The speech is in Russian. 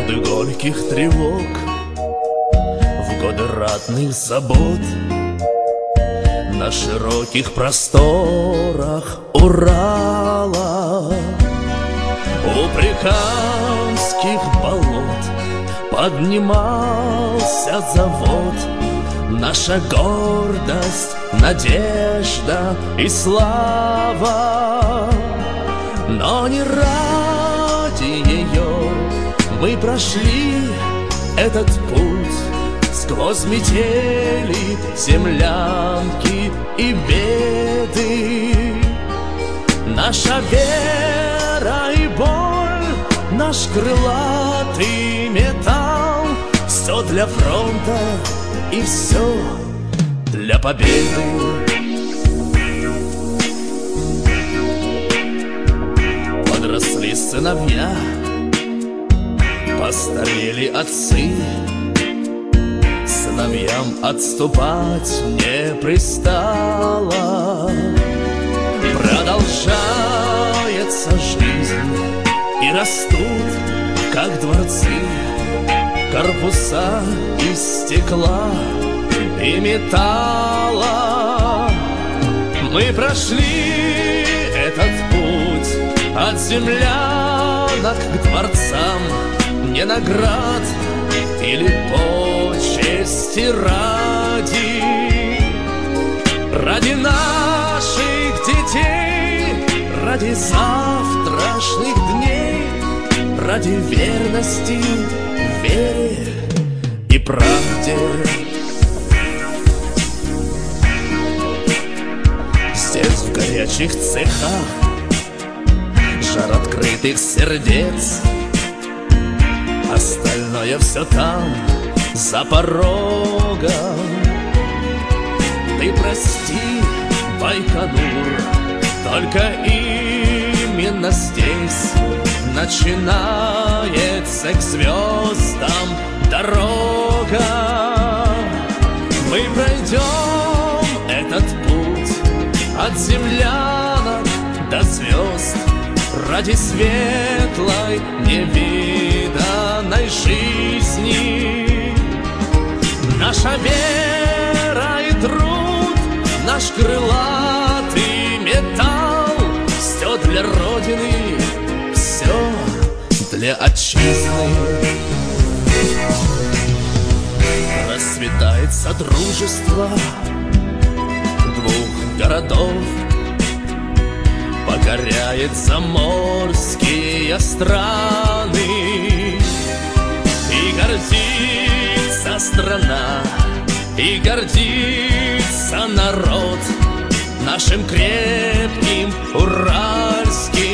годы горьких тревог, в годы ратных забот, на широких просторах Урала, у Прикамских болот поднимался завод. Наша гордость, надежда и слава, но не ради ее мы прошли этот путь сквозь метели, землянки и беды. Наша вера и боль, наш крылатый металл, все для фронта и все для победы. Подросли сыновья, постарели отцы, сыновьям отступать не пристало. Продолжается жизнь, и растут, как дворцы, корпуса из стекла и металла. Мы прошли этот путь от землянок к дворцам, не наград или почести ради, ради наших детей, ради завтрашних дней, ради верности, вере и правде. Здесь, в горячих цехах, жар открытых сердец, остальное все там, за порогом. Ты прости, Байконур, только именно здесь начинается к звездам дорога. Мы пройдем этот путь от землянок до звезд ради светлой невиданной жизни. Наша вера и труд, наш крылатый металл, все для Родины, все для отчизны. Расцветает содружество двух городов, покоряет заморские страны. И гордится страна, и гордится народ нашим крепким уральским